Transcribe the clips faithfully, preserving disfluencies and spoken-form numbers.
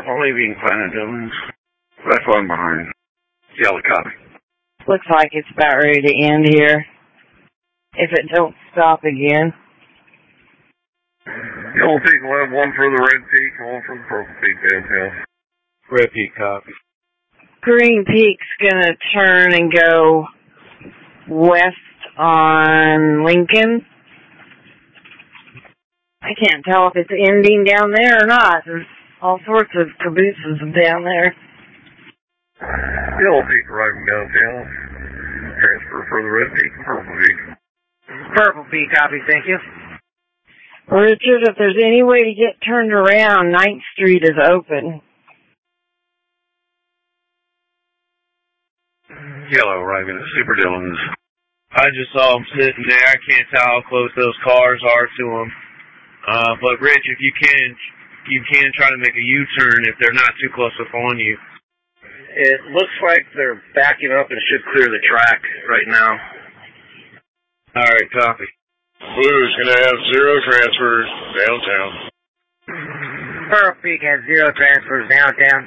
I'll leave Planet Dillons. That's one behind. Yellow copy. Looks like it's about ready to end here. If it don't stop again. Yellow Peak will have one for the Red Peak and one for the Purple Peak downtown. Red Peak copy. Green Peak's gonna turn and go west on Lincoln. I can't tell if it's ending down there or not. There's all sorts of cabooses down there. Yellow Peak arriving downtown. Transfer for the Red Peak and Purple Peak. Purple Peak, copy, thank you. Richard, if there's any way to get turned around, ninth Street is open. Yellow arriving at Super Dillons. I just saw them sitting there. I can't tell how close those cars are to them. Uh, but Rich, if you can, you can try to make a U-turn if they're not too close up on you. It looks like they're backing up and should clear the track right now. All right, copy. Blue's going to have zero transfers downtown. Purple Peak has zero transfers downtown.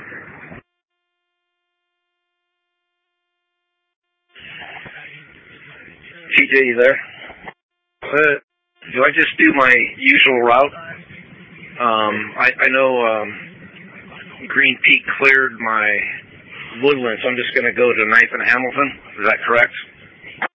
T J, you there? Uh, do I just do my usual route? Um, I, I know um, Green Peak cleared my Woodland, so I'm just going to go to ninth and Hamilton. Is that correct?